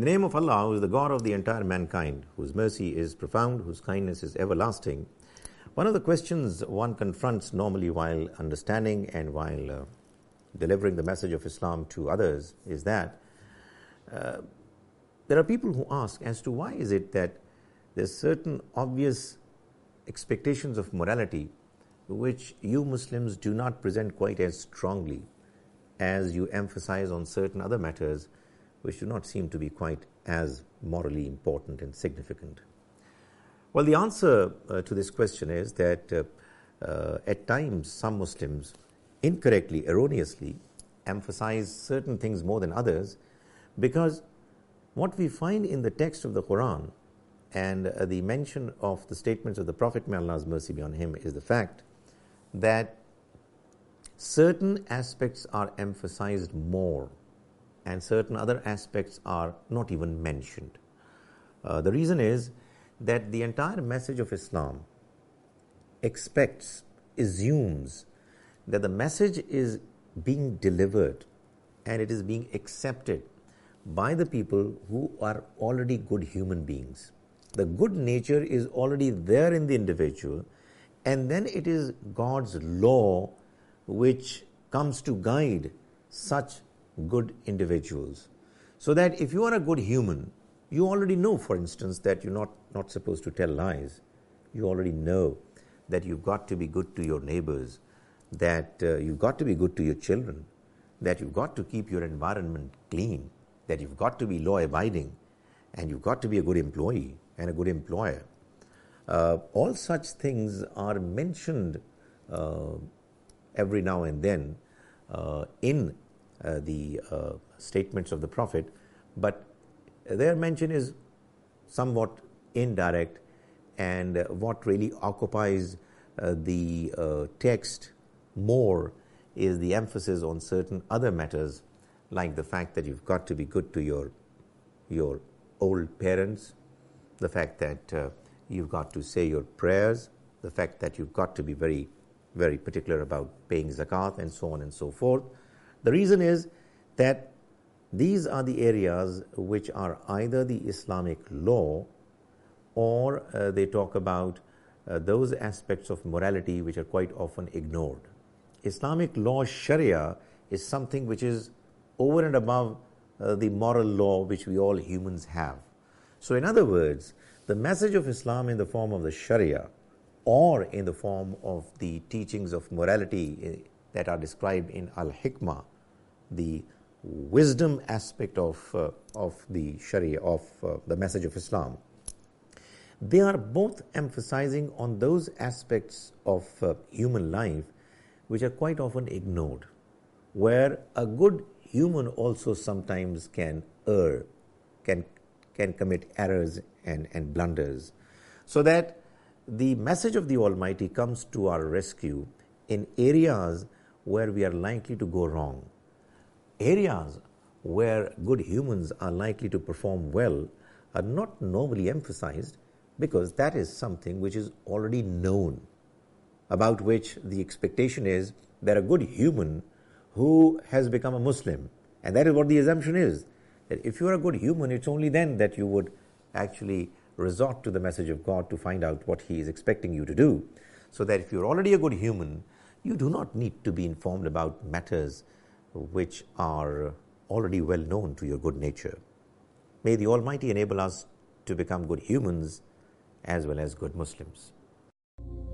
In the name of Allah, who is the God of the entire mankind, whose mercy is profound, whose kindness is everlasting. One of the questions one confronts normally while understanding and while delivering the message of Islam to others is that there are people who ask as to why is it that there's certain obvious expectations of morality which you Muslims do not present quite as strongly as you emphasize on certain other matters which do not seem to be quite as morally important and significant. Well, the answer to this question is that at times some Muslims incorrectly, erroneously emphasize certain things more than others, because what we find in the text of the Quran and the mention of the statements of the Prophet, may Allah's mercy be on him, is the fact that certain aspects are emphasized more and certain other aspects are not even mentioned. The reason is that the entire message of Islam assumes that the message is being delivered and it is being accepted by the people who are already good human beings. The good nature is already there in the individual, and then it is God's law which comes to guide such good individuals. So that if you are a good human, you already know, for instance, that you're not supposed to tell lies. You already know that you've got to be good to your neighbors, that you've got to be good to your children, that you've got to keep your environment clean, that you've got to be law-abiding, and you've got to be a good employee and a good employer. All such things are mentioned every now and then in the statements of the Prophet, but their mention is somewhat indirect, and what really occupies the text more is the emphasis on certain other matters, like the fact that you've got to be good to your old parents, the fact that you've got to say your prayers, the fact that you've got to be very, very particular about paying zakat, and so on and so forth. The reason is that these are the areas which are either the Islamic law or they talk about those aspects of morality which are quite often ignored. Islamic law, Sharia, is something which is over and above the moral law which we all humans have. So in other words, the message of Islam in the form of the Sharia or in the form of the teachings of morality that are described in Al-Hikmah, the wisdom aspect of the Sharia, of the message of Islam, they are both emphasizing on those aspects of human life which are quite often ignored, where a good human also sometimes can err, can commit errors and blunders, so that the message of the Almighty comes to our rescue in areas where we are likely to go wrong. Areas where good humans are likely to perform well are not normally emphasized, because that is something which is already known, about which the expectation is that a good human who has become a Muslim, and that is what the assumption is, that if you are a good human, it's only then that you would actually resort to the message of God to find out what He is expecting you to do. So that if you're already a good human, you do not need to be informed about matters which are already well known to your good nature. May the Almighty enable us to become good humans as well as good Muslims.